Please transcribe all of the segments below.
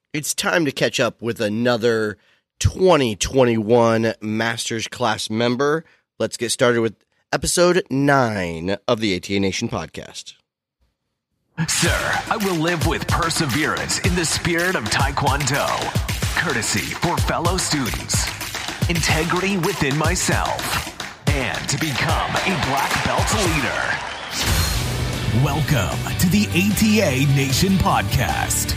It's time to catch up with another 2021 Masters Class member. Let's get started with episode 9 of the ATA Nation podcast. Sir, I will live with perseverance in the spirit of Taekwondo, courtesy for fellow students, integrity within myself, and to become a black belt leader. Welcome to the ATA Nation podcast.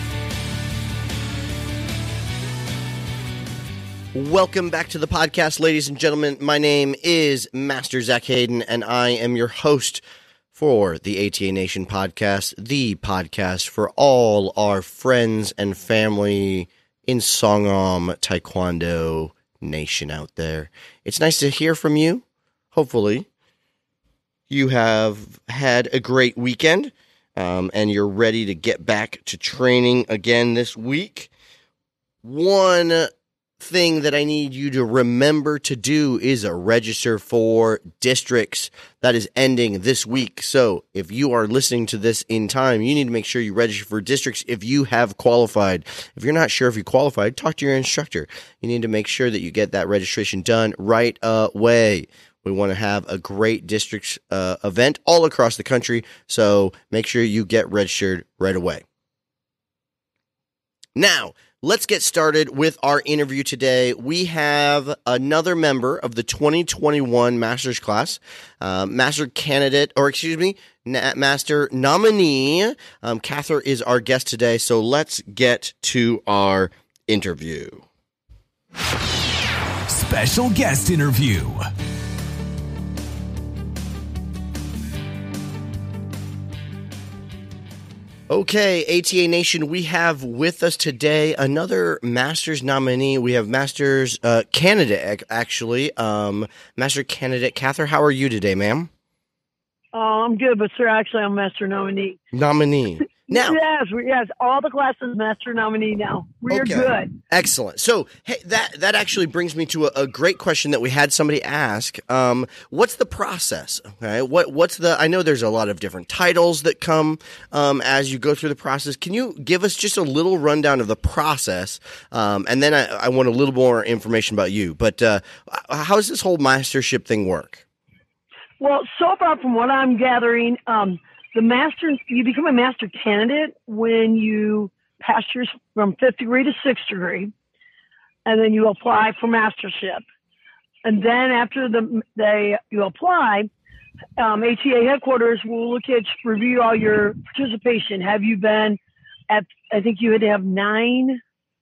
Welcome back to the podcast, ladies and gentlemen. My name is Master Zach Hayden, and I am your host for the ATA Nation podcast, the podcast for all our friends and family in Songam Taekwondo Nation out there. It's nice to hear from you. Hopefully, you have had a great weekend, and you're ready to get back to training again this week. One thing that I need you to remember to do is register for districts. That is ending this week. So if you are listening to this in time, you need to make sure you register for districts if you have qualified. If you're not sure if you qualified, talk to your instructor. You need to make sure that you get that registration done right away. We want to have a great districts event all across the country, so make sure you get registered right away. Now, let's get started with our interview today. We have another member of the 2021 Masters class, Master nominee. Cather is our guest today, so let's get to our interview. Special guest interview. Okay, ATA Nation, we have with us today another Masters nominee. We have Masters candidate, actually. Master candidate Cather, how are you today, ma'am? Oh, I'm good, but sir, actually, I'm Master nominee. Nominee. Now, yes, all the classes Master nominee now. We're good. Excellent. So, hey, that actually brings me to a great question that we had somebody ask. What's the process? Okay, what's the? I know there's a lot of different titles that come as you go through the process. Can you give us just a little rundown of the process? And then I want a little more information about you. But how does this whole mastership thing work? Well, so far from what I'm gathering, you become a master candidate when you pass yours from 5th degree to 6th degree, and then you apply for mastership. And then after you apply, ATA headquarters will review all your participation. Have you been at, I think you had to have 9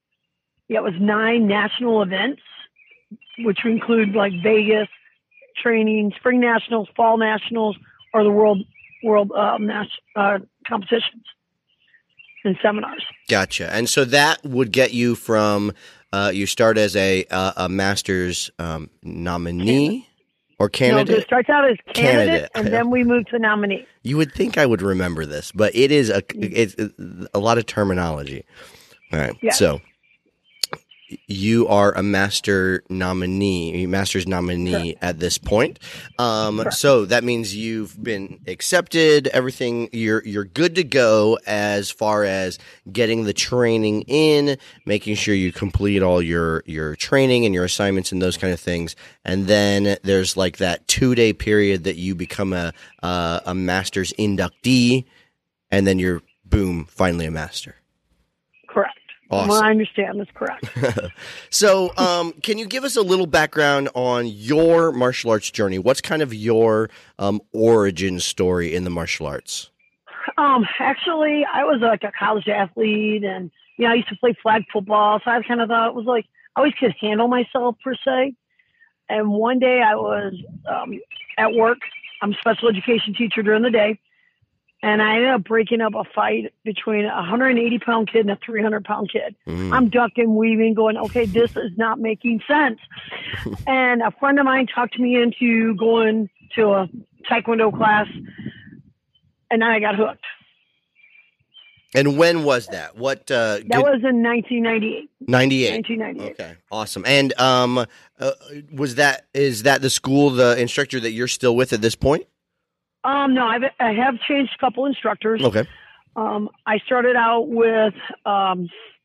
national events, which include like Vegas, training, spring nationals, fall nationals, or the world competitions and seminars. Gotcha. And so that would get you from you start as a master's nominee or candidate? No, it starts out as candidate. And then we move to nominee. You would think I would remember this, but it's a lot of terminology. All right. Yeah. So you are a master's nominee Correct. At this point. So that means you've been accepted, everything, you're good to go as far as getting the training in, making sure you complete all your training and your assignments and those kind of things. And then there's like that 2-day period that you become a master's inductee, and then you're, boom, finally a master. Correct. Awesome. Well, I understand. That's correct. So, can you give us a little background on your martial arts journey? What's kind of your origin story in the martial arts? Actually, I was like a college athlete, and I used to play flag football. So I kind of thought it was like I always could handle myself per se. And one day I was at work. I'm a special education teacher during the day. And I ended up breaking up a fight between a 180-pound kid and a 300-pound kid. I'm ducking, weaving, going, okay, this is not making sense. And a friend of mine talked me into going to a Taekwondo class, and then I got hooked. And when was that? What? That was in 1998. 1998. Okay, awesome. And is that the school, the instructor that you're still with at this point? No, I have changed a couple instructors. Okay. I started out with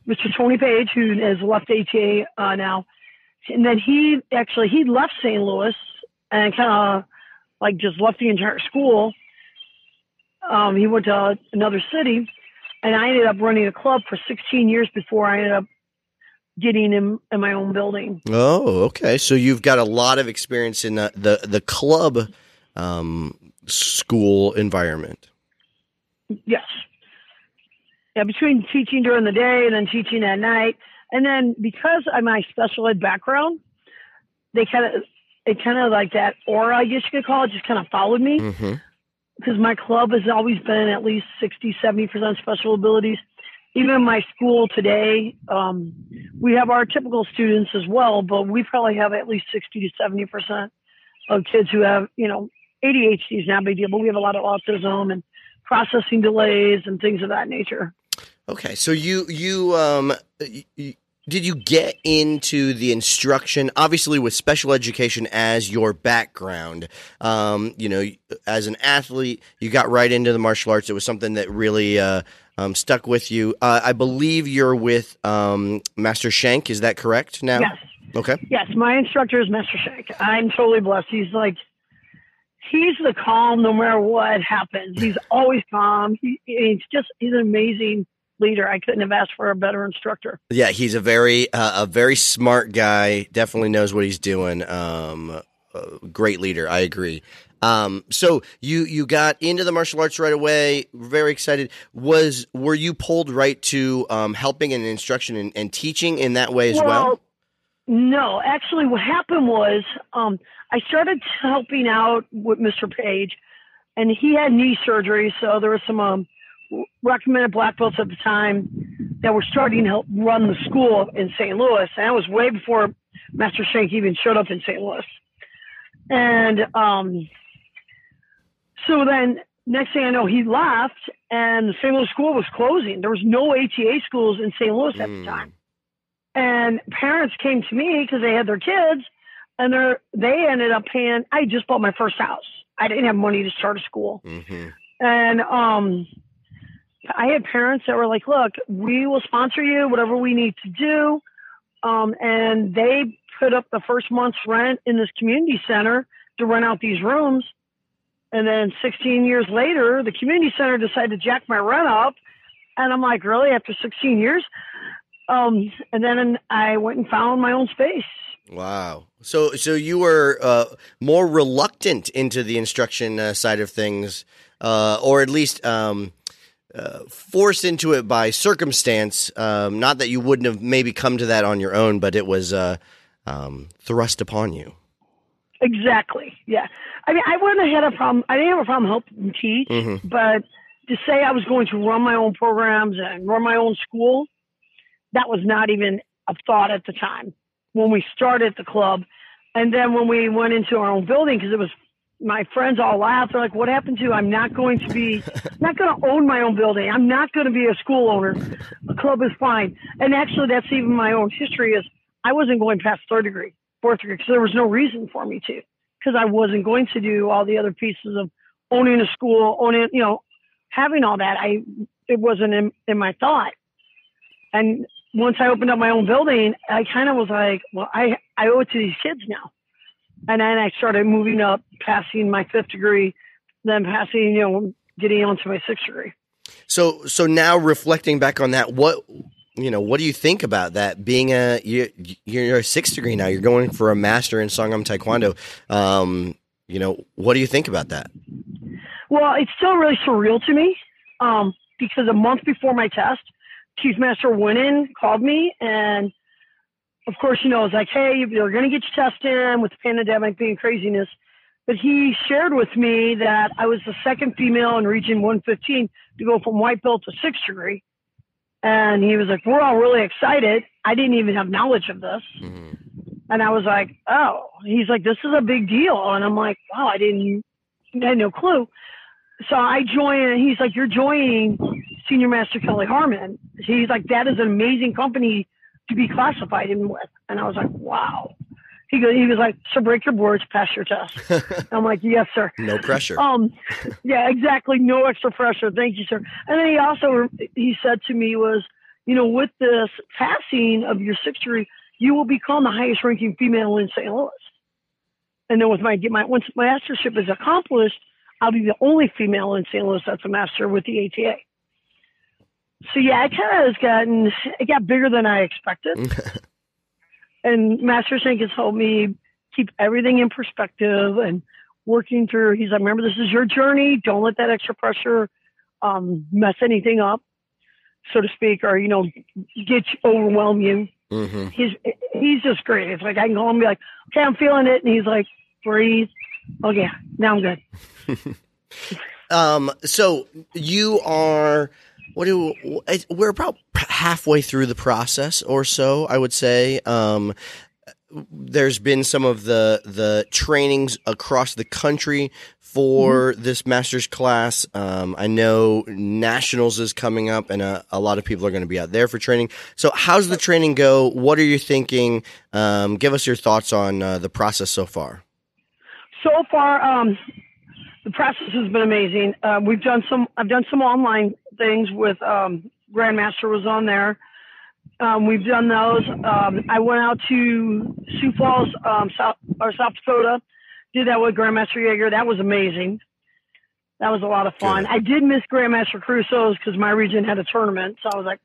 Mr. Tony Page, who has left ATA now. And then he left St. Louis and kind of like just left the entire school. He went to another city, and I ended up running a club for 16 years before I ended up getting in my own building. Oh, okay. So you've got a lot of experience in the club school environment. Yes. Yeah, between teaching during the day and then teaching at night. And then because of my special ed background, it kind of like that aura, I guess you could call it, just kind of followed me. Mm-hmm. Because my club has always been at least 60, 70% special abilities. Even in my school today, we have our typical students as well, but we probably have at least 60 to 70% of kids who have, ADHD is not a big deal, but we have a lot of autism and processing delays and things of that nature. Okay, so you did you get into the instruction, obviously with special education as your background? As an athlete, you got right into the martial arts. It was something that really stuck with you. I believe you're with Master Shank. Is that correct now? Yes. Okay. Yes, my instructor is Master Shank. I'm totally blessed. He's the calm no matter what happens. He's always calm. He's an amazing leader. I couldn't have asked for a better instructor. Yeah, he's a very smart guy. Definitely knows what he's doing. Great leader. I agree. So you got into the martial arts right away. Very excited. Were you pulled right to helping in instruction and teaching in that way as well? No, actually, what happened was I started helping out with Mr. Page, and he had knee surgery, so there was some recommended black belts at the time that were starting to help run the school in St. Louis. And that was way before Master Shank even showed up in St. Louis. And so then next thing I know, he left and the St. Louis school was closing. There was no ATA schools in St. Louis at the time. And parents came to me because they had their kids, and they ended up paying. I just bought my first house. I didn't have money to start a school. Mm-hmm. And I had parents that were like, look, we will sponsor you, whatever we need to do. And they put up the first month's rent in this community center to rent out these rooms. And then 16 years later, the community center decided to jack my rent up. And I'm like, really? After 16 years? And then I went and found my own space. Wow. So you were more reluctant into the instruction side of things, or at least forced into it by circumstance. Not that you wouldn't have maybe come to that on your own, but it was thrust upon you. Exactly. Yeah. I mean, I wouldn't have had a problem. I didn't have a problem helping teach, mm-hmm. but to say I was going to run my own programs and run my own school, that was not even a thought at the time when we started the club. And then when we went into our own building, because it was, my friends all laughed. They're like, what happened to you? I'm not going to own my own building. I'm not going to be a school owner. The club is fine. And actually, that's even my own history is I wasn't going past fourth degree, because there was no reason for me to, because I wasn't going to do all the other pieces of owning a school, having all that. It wasn't in my thought. And once I opened up my own building, I kind of was like, well, I owe it to these kids now. And then I started moving up, passing my fifth degree, then passing, getting onto my sixth degree. So now reflecting back on that, what do you think about that? Being you're a sixth degree now, you're going for a master in Sangam Taekwondo. What do you think about that? Well, it's still really surreal to me, because a month before my test, Chief Master Winnan called me, and of course, it was like, hey, you're going to get your test in with the pandemic being craziness. But he shared with me that I was the second female in Region 115 to go from white belt to sixth degree. And he was like, we're all really excited. I didn't even have knowledge of this. Mm-hmm. And I was like, oh, he's like, this is a big deal. And I'm like, wow, I had no clue. So I joined, and he's like, you're joining Senior Master Kelly Harmon. He's like, that is an amazing company to be classified in with. And I was like, wow. He was like, so break your boards, pass your test. I'm like, yes, sir. No pressure. Yeah, exactly. No extra pressure. Thank you, sir. And then he said to me was, with this passing of your 6th degree, you will become the highest ranking female in St. Louis. And then once my mastership is accomplished, I'll be the only female in St. Louis that's a master with the ATA. So yeah, it got bigger than I expected. And Master Shank has helped me keep everything in perspective and working through. He's like, remember, this is your journey. Don't let that extra pressure mess anything up, so to speak, or, overwhelm you. Mm-hmm. He's just great. It's like I can call him and be like, okay, I'm feeling it. And he's like, breathe. Oh, yeah, now I'm good. So you are, we're about halfway through the process or so, I would say. There's been some of the trainings across the country for this master's class. I know Nationals is coming up, and a lot of people are going to be out there for training. So how's the training go? What are you thinking? Give us your thoughts on the process so far. So far, the process has been amazing. I've done some online things with Grandmaster was on there. We've done those. I went out to Sioux Falls, South Dakota, did that with Grandmaster Yeager. That was amazing. That was a lot of fun. Good. I did miss Grandmaster Crusoe's because my region had a tournament. So I was like,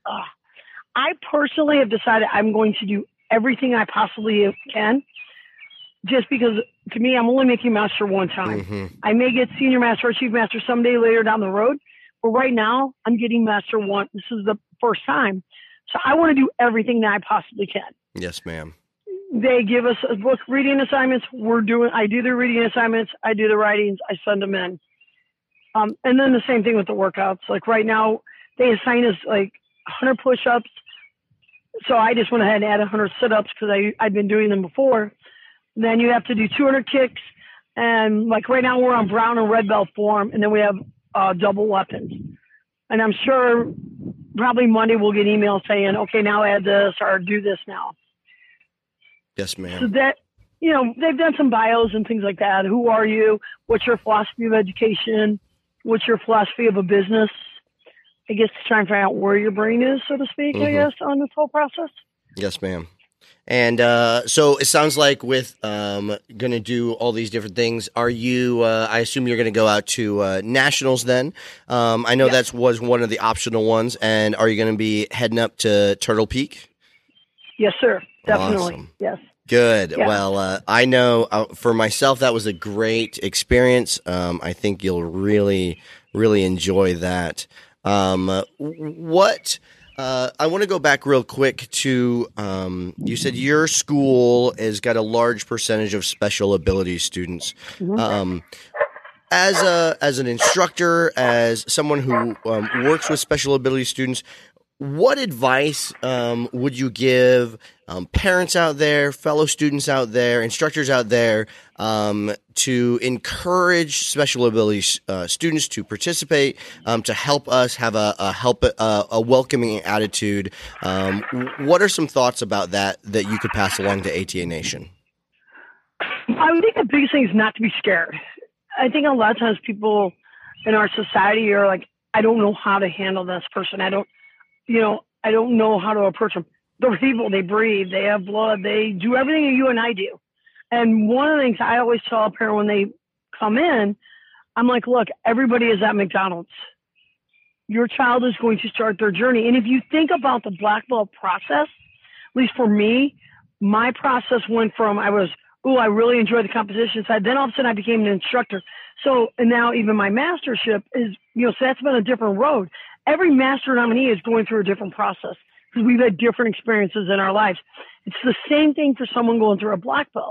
I personally have decided I'm going to do everything I possibly can, just because to me, I'm only making master one time. Mm-hmm. I may get senior master or chief master someday later down the road, but right now I'm getting master one. This is the first time. So I want to do everything that I possibly can. Yes, ma'am. They give us a book reading assignments. I do the reading assignments. I do the writings. I send them in. And then the same thing with the workouts. Like right now, they assign us like 100 push-ups. So I just went ahead and added 100 sit-ups because I'd been doing them before. Then you have to do 200 kicks. And like right now we're on brown and red belt form. And then we have double weapons. And I'm sure probably Monday we'll get emails saying, okay, now add this or do this now. Yes, ma'am. So that, they've done some bios and things like that. Who are you? What's your philosophy of education? What's your philosophy of a business? I guess to try and find out where your brain is, so to speak, I guess, on this whole process. Yes, ma'am. And so it sounds like with going to do all these different things, are you, I assume you're going to go out to Nationals then. I know that was one of the optional ones. And are you going to be heading up to Turtle Peak? Yes, sir. Definitely. Awesome. Yes. Good. Yeah. Well, I know for myself, that was a great experience. I think you'll really, really enjoy that. I want to go back real quick to, you said your school has got a large percentage of special ability students. Mm-hmm. As an instructor, as someone who works with special ability students, what advice would you give parents out there, fellow students out there, instructors out there to encourage special ability students to participate, to help us have a welcoming attitude? What are some thoughts about that you could pass along to ATA Nation? I think the biggest thing is not to be scared. I think a lot of times people in our society are like, I don't know how to handle this person. I don't know how to approach them. They're people, they breathe, they have blood, they do everything that you and I do. And one of the things I always tell a parent when they come in, I'm like, look, everybody is at McDonald's. Your child is going to start their journey. And if you think about the black belt process, at least for me, my process went from I really enjoyed the competition side. Then all of a sudden I became an instructor. So, and now even my mastership is, so that's been a different road. Every master nominee is going through a different process because we've had different experiences in our lives. It's the same thing for someone going through a black belt.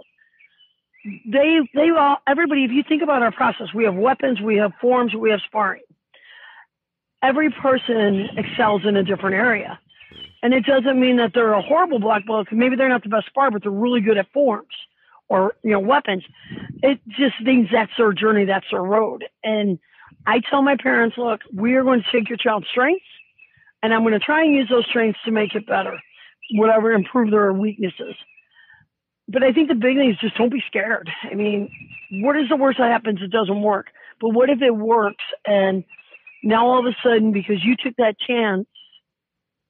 Everybody, if you think about our process, we have weapons, we have forms, we have sparring. Every person excels in a different area. And it doesn't mean that they're a horrible black belt, because maybe they're not the best spar, but they're really good at forms or, weapons. It just means that's their journey, that's their road. And I tell my parents, look, we are going to take your child's strengths, and I'm going to try and use those strengths to make it better, whatever, improve their weaknesses. But I think the big thing is just don't be scared. I mean, what is the worst that happens? It doesn't work. But what if it works? And now all of a sudden, because you took that chance,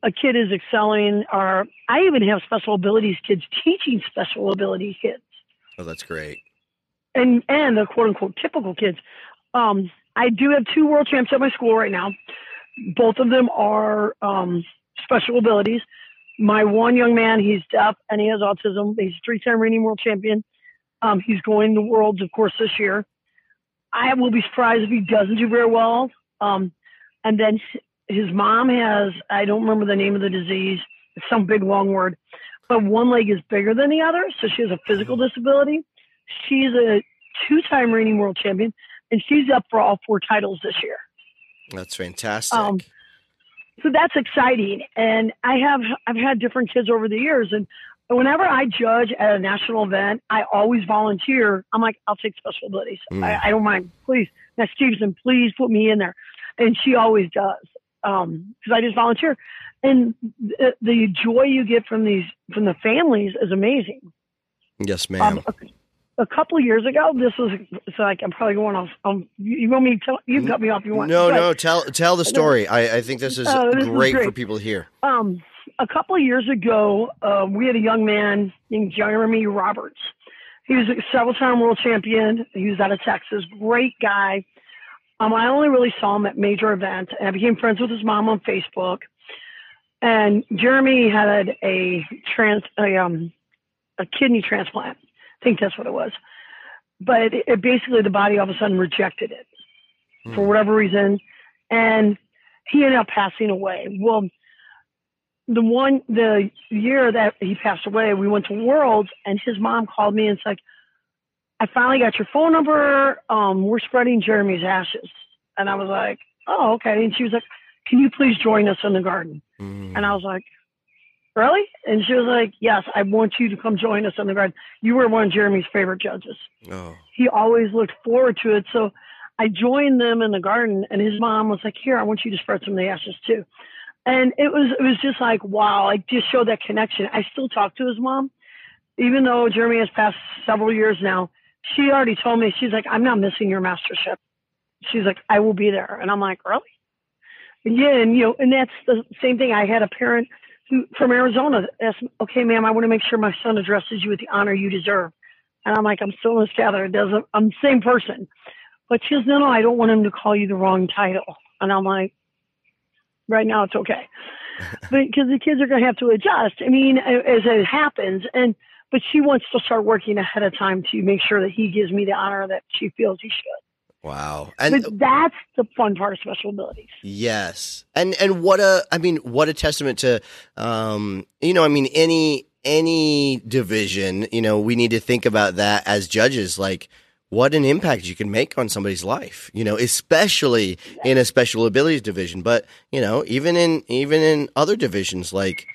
a kid is excelling, or I even have special abilities kids teaching special ability kids. Oh, that's great. And the quote unquote typical kids. I do have 2 world champs at my school right now. Both of them are special abilities. My one young man, he's deaf and he has autism. He's a 3-time reigning world champion. He's going to Worlds, of course, this year. I will be surprised if he doesn't do very well. And then his mom has, I don't remember the name of the disease. It's some big long word. But one leg is bigger than the other, so she has a physical disability. She's a 2-time reigning world champion, and she's up for all 4 titles this year. That's fantastic. So that's exciting. And I've had different kids over the years, and whenever I judge at a national event, I always volunteer. I'm like, I'll take special abilities. I don't mind. Please, Miss Stevenson, please put me in there. And she always does, because I just volunteer. And the joy you get from the families is amazing. Yes, ma'am. A couple of years ago, it's like I'm probably going off. You want me to tell? You cut me off. You want? No. Tell the story. I think this is great for people to hear. A couple of years ago, we had a young man named Jeremy Roberts. He was a several-time world champion. He was out of Texas. Great guy. I only really saw him at major events, and I became friends with his mom on Facebook. And Jeremy had a kidney transplant. I think that's what it was. But it basically, the body all of a sudden rejected it for whatever reason. And he ended up passing away. Well, the year that he passed away, we went to Worlds, and his mom called me and said, I finally got your phone number. We're spreading Jeremy's ashes. And I was like, oh, okay. And she was like, can you please join us in the garden? And I was like, really? And she was like, yes, I want you to come join us in the garden. You were one of Jeremy's favorite judges. Oh. He always looked forward to it. So I joined them in the garden, and his mom was like, here, I want you to spread some of the ashes too. And it was just like, wow, I just showed that connection. I still talk to his mom, even though Jeremy has passed several years now. She already told me, she's like, I'm not missing your mastership. She's like, I will be there. And I'm like, really? Yeah. And that's the same thing. I had a parent from Arizona asked me, okay, ma'am, I want to make sure my son addresses you with the honor you deserve. And I'm like, I'm still in this gather. I'm the same person. But she goes, no, I don't want him to call you the wrong title. And I'm like, right now it's okay. Because the kids are going to have to adjust. I mean, as it happens. But she wants to start working ahead of time to make sure that he gives me the honor that she feels he should. Wow. But that's the fun part of special abilities. Yes. And what a testament to, any division, we need to think about that as judges, like what an impact you can make on somebody's life, especially in a special abilities division. But, even in other divisions, like,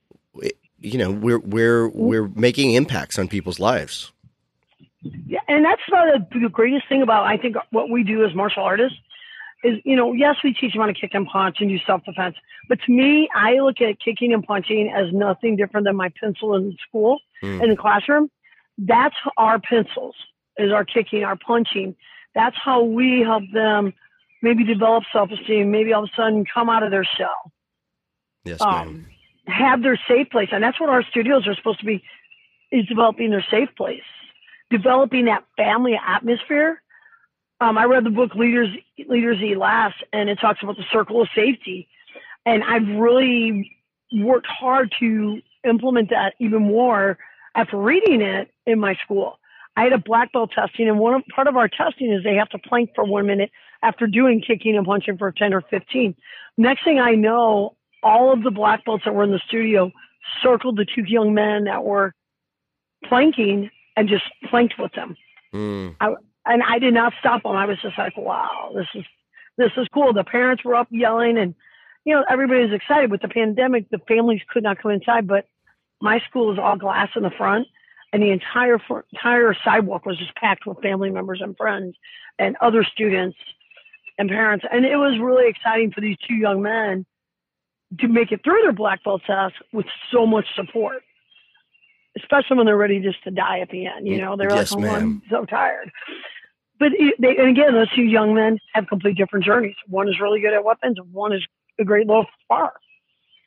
we're making impacts on people's lives. Yeah, and that's the greatest thing about, I think, what we do as martial artists is, yes, we teach them how to kick and punch and do self-defense. But to me, I look at kicking and punching as nothing different than my pencil in school, in the classroom. That's our pencils, is our kicking, our punching. That's how we help them maybe develop self-esteem, maybe all of a sudden come out of their shell. Yes, ma'am. Have their safe place. And that's what our studios are supposed to be, is developing their safe place. Developing that family atmosphere. I read the book Leaders Eat Last, and it talks about the circle of safety. And I've really worked hard to implement that even more after reading it in my school. I had a black belt testing, and part of our testing is they have to plank for 1 minute after doing kicking and punching for 10 or 15. Next thing I know, all of the black belts that were in the studio circled the 2 young men that were planking and just planked with them. And I did not stop them. I was just like, wow, this is cool. The parents were up yelling, and, everybody was excited. With the pandemic, the families could not come inside, but my school is all glass in the front, and the entire sidewalk was just packed with family members and friends and other students and parents. And it was really exciting for these 2 young men to make it through their black belt test with so much support. Especially when they're ready just to die at the end, they're yes, like, ma'am. I'm so tired. But and again, those 2 young men have complete different journeys. One is really good at weapons, and one is a great little spar.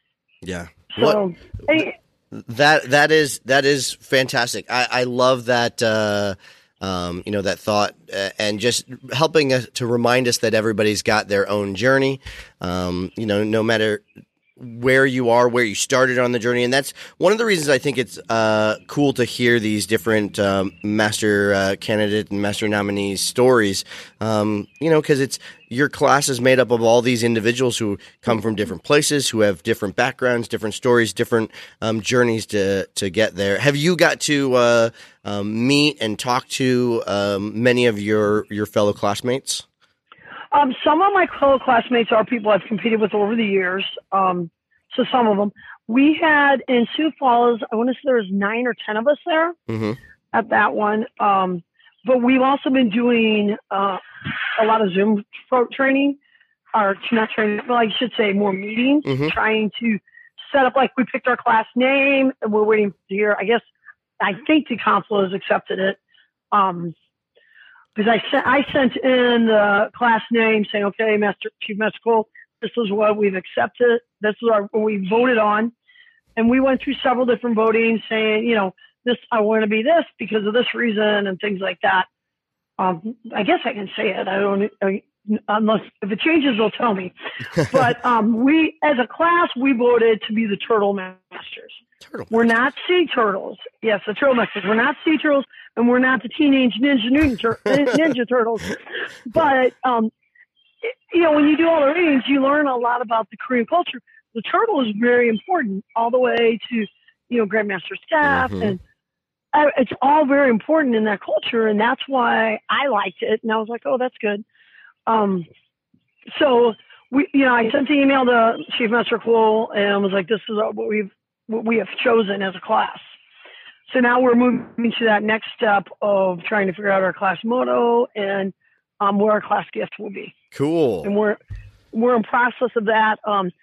Yeah. So, hey, That is fantastic. I love that, that thought, and just helping us to remind us that everybody's got their own journey. No matter where you are, where you started on the journey. And that's one of the reasons I think it's cool to hear these different master candidate and master nominees stories, because it's your class is made up of all these individuals who come from different places, who have different backgrounds, different stories, different journeys to get there. Have you got to meet and talk to many of your fellow classmates? Some of my fellow classmates are people I've competed with over the years. So some of them. We had in Sioux Falls, I want to say there was 9 or 10 of us there at that one. But we've also been doing a lot of Zoom training, or not training, but I should say more meetings, trying to set up, like we picked our class name and we're waiting to hear, I think the council has accepted it. Because I sent in the class name saying, okay, Chief Master Cole, this is what we've accepted. This is what we voted on. And we went through several different voting saying, this, I want to be this because of this reason and things like that. I guess I can say it. Unless if it changes, they'll tell me. But we, as a class, we voted to be the Turtle Masters. We're not Sea Turtles. Yes, the Turtle Masters. We're not Sea Turtles, and we're not the Teenage Ninja Turtles. But, when you do all the readings, you learn a lot about the Korean culture. The turtle is very important all the way to, Grandmaster staff. And it's all very important in that culture. And that's why I liked it. And I was like, oh, that's good. So I sent the email to Chief Master Cole and was like, this is what we have chosen as a class. So now we're moving to that next step of trying to figure out our class motto and what our class gift will be. Cool. And we're in process of that.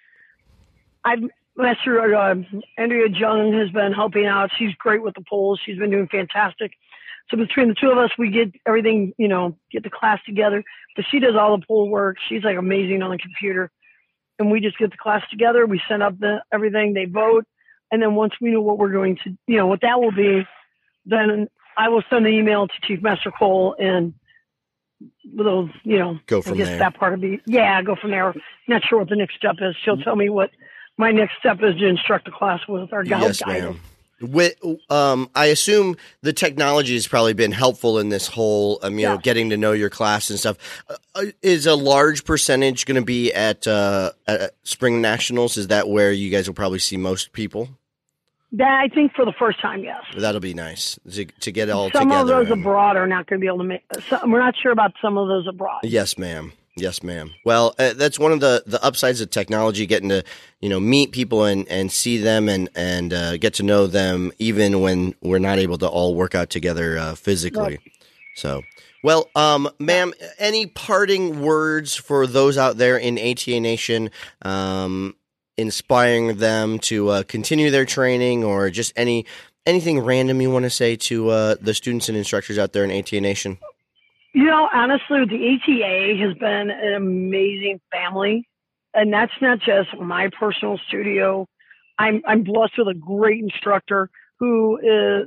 Master Andrea Jung has been helping out. She's great with the polls. She's been doing fantastic. So between the two of us, we get everything, get the class together. But she does all the poll work. She's like amazing on the computer. And we just get the class together. We send up everything. They vote. And then once we know what we're going to, what that will be, then I will send the email to Chief Master Cole and we'll, go from there. That part of me. Yeah, go from there. Not sure what the next step is. She'll tell me what my next step is to instruct the class with our guidance. Yes, ma'am. I assume the technology has probably been helpful in this whole, getting to know your class and stuff. Is a large percentage going to be at Spring Nationals? Is that where you guys will probably see most people? That, I think for the first time, yes. That'll be nice to get all some together. Some of those abroad are not going to be able to make. We're not sure about some of those abroad. Yes, ma'am. Yes, ma'am. Well, that's one of the upsides of technology, getting to, meet people and see them and get to know them even when we're not able to all work out together physically. Right. So, well, ma'am, any parting words for those out there in ATA Nation, inspiring them to continue their training, or just anything random you want to say to the students and instructors out there in ATA Nation? Honestly, the ATA has been an amazing family, and that's not just my personal studio. I'm blessed with a great instructor who is,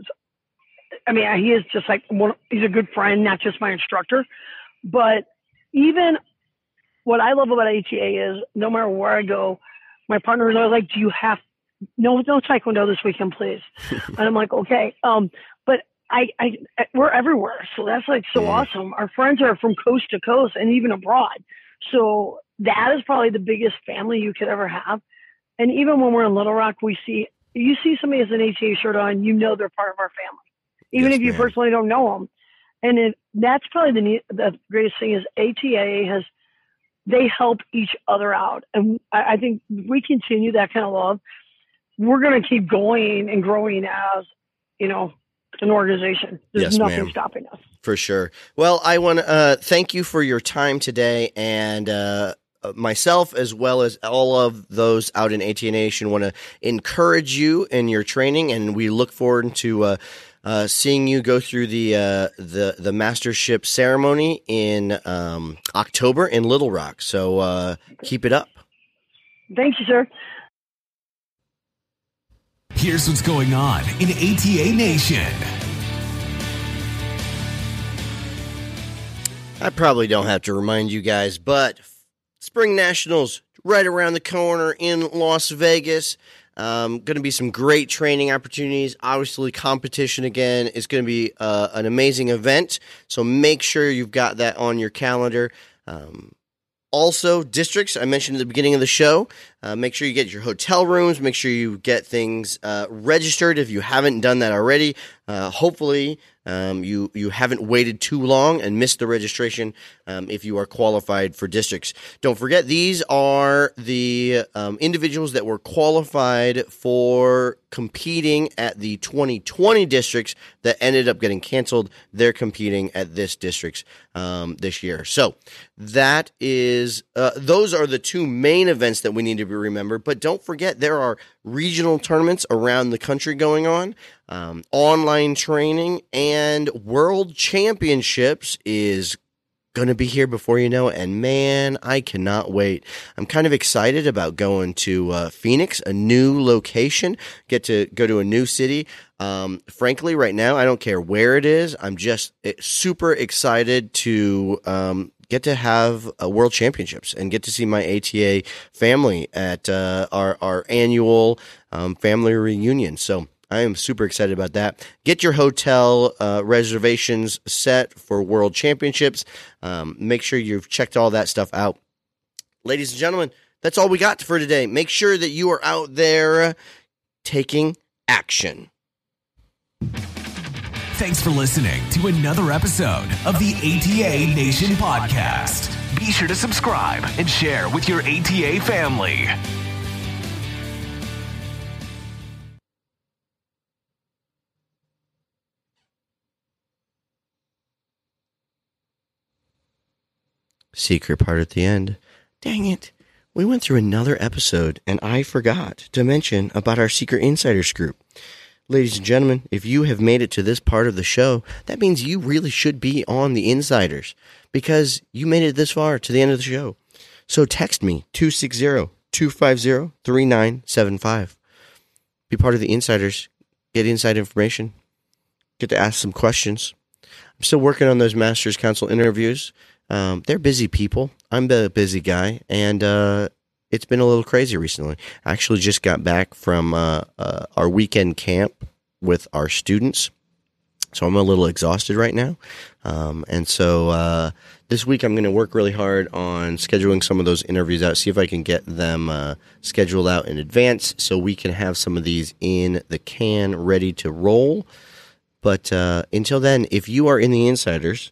he is just like he's a good friend, not just my instructor. But even what I love about ATA is no matter where I go, my partners are like, do you have no Taekwondo this weekend, please? And I'm like, okay. But we're everywhere. So that's like so awesome. Our friends are from coast to coast and even abroad. So that is probably the biggest family you could ever have. And even when we're in Little Rock, you see somebody has an ATA shirt on, they're part of our family, even if you personally don't know them. And that's probably the greatest thing is ATA they help each other out. And I think if we continue that kind of love, we're going to keep going and growing as, an organization. There's nothing stopping us. For sure. Well, I want to thank you for your time today, and myself as well as all of those out in ATA Nation want to encourage you in your training, and we look forward to seeing you go through the mastership ceremony in October in Little Rock. So keep it up. Thank you, sir. Here's what's going on in ATA Nation. I probably don't have to remind you guys, but Spring Nationals right around the corner in Las Vegas. Going to be some great training opportunities. Obviously, competition again is going to be an amazing event, so make sure you've got that on your calendar. Also, districts, I mentioned at the beginning of the show, make sure you get your hotel rooms, make sure you get things registered if you haven't done that already. Hopefully, you haven't waited too long and missed the registration if you are qualified for districts. Don't forget, these are the individuals that were qualified for competing at the 2020 districts that ended up getting canceled. They're competing at this districts this year. So that is those are the two main events that we need to remember. But don't forget, there are regional tournaments around the country going on. Online training and world championships is going to be here before you know it. And man, I cannot wait. I'm kind of excited about going to Phoenix, a new location, get to go to a new city. Frankly, right now, I don't care where it is. I'm just super excited to get to have world championships and get to see my ATA family at our annual family reunion. So I am super excited about that. Get your hotel reservations set for World Championships. Make sure you've checked all that stuff out. Ladies and gentlemen, that's all we got for today. Make sure that you are out there taking action. Thanks for listening to another episode of the ATA Nation podcast. Be sure to subscribe and share with your ATA family. Secret part at the end. Dang it. We went through another episode and I forgot to mention about our Secret Insiders group. Ladies and gentlemen, if you have made it to this part of the show, that means you really should be on the Insiders because you made it this far to the end of the show. So text me 260-250-3975. Be part of the Insiders. Get inside information. Get to ask some questions. I'm still working on those Masters Council interviews. They're busy people. I'm the busy guy, and it's been a little crazy recently. I actually just got back from our weekend camp with our students, so I'm a little exhausted right now. And so this week I'm going to work really hard on scheduling some of those interviews out, see if I can get them scheduled out in advance so we can have some of these in the can ready to roll. But until then, if you are in the Insiders,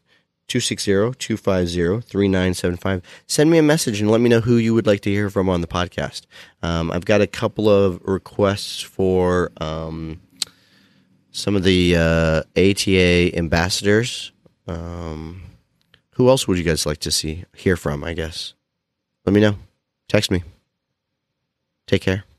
260-250-3975. Send me a message and let me know who you would like to hear from on the podcast. I've got a couple of requests for some of the ATA ambassadors. Who else would you guys like to hear from, I guess? Let me know. Text me. Take care.